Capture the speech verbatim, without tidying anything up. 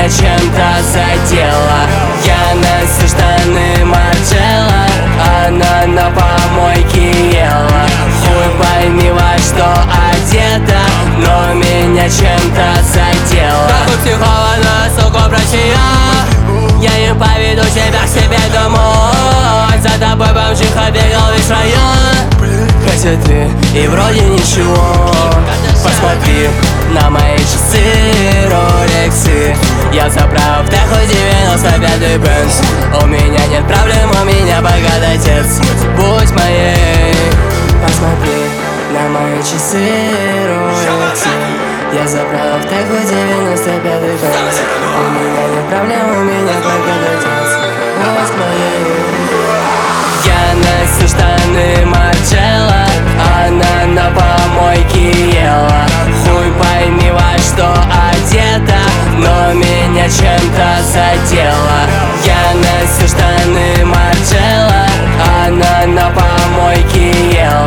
меня чем-то задела. Я ношу штаны Марджелла, она на помойке ела. Хуй пойми, во что одета, но меня чем-то задела. Как у психолога, сука, врачия, я не поведу тебя к себе домой. За тобой бомжиха бегал весь район. Хотя ты и вроде ничего. Посмотри на мои часы, ролексы. Я заправ Теху девяносто пятый Бенз. У меня нет проблем, у меня богатый отец. Будь моей. Посмотри на мои часы, ролексы. Я заправ Теху девяносто пятый Бенз. У меня нет проблем, у меня богатый отец. Будь моей. Я ношу штаны Марджелла, она на помойке ела. Хуй пойми, во что одета, но меня чем-то задела. Я ношу штаны Марджелла, она на помойке ела.